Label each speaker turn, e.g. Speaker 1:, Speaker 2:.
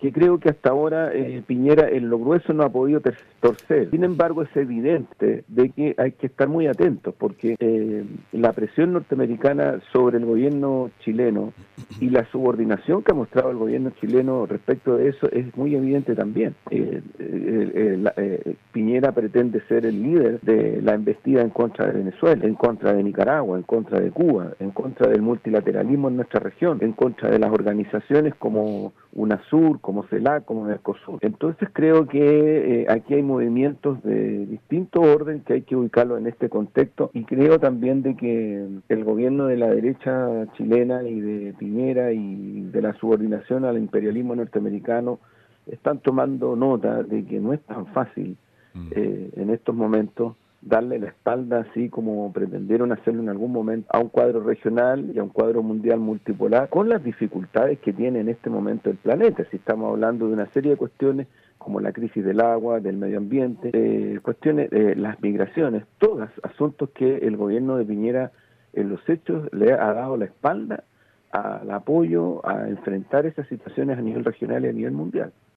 Speaker 1: que creo que hasta ahora Piñera en lo grueso no ha podido torcer. Sin embargo, es evidente de que hay que estar muy atentos, porque la presión norteamericana sobre el gobierno chileno y la subordinación que ha mostrado el gobierno chileno respecto de eso es muy evidente también. Piñera pretende ser el líder de la embestida en contra de Venezuela, en contra de Nicaragua, en contra de Cuba, en contra del multilateralismo en nuestra región, en contra de las organizaciones como UNASUR, como CELAC, como Mercosur. Entonces creo que aquí hay movimientos de distinto orden que hay que ubicarlo en este contexto, y creo también de que el gobierno de la derecha chilena y de Piñera y de la subordinación al imperialismo norteamericano están tomando nota de que no es tan fácil en estos momentos darle la espalda, así como pretendieron hacerlo en algún momento, a un cuadro regional y a un cuadro mundial multipolar, con las dificultades que tiene en este momento el planeta. Si estamos hablando de una serie de cuestiones como la crisis del agua, del medio ambiente, cuestiones de las migraciones, todas asuntos que el gobierno de Piñera en los hechos le ha dado la espalda al apoyo a enfrentar esas situaciones a nivel regional y a nivel mundial.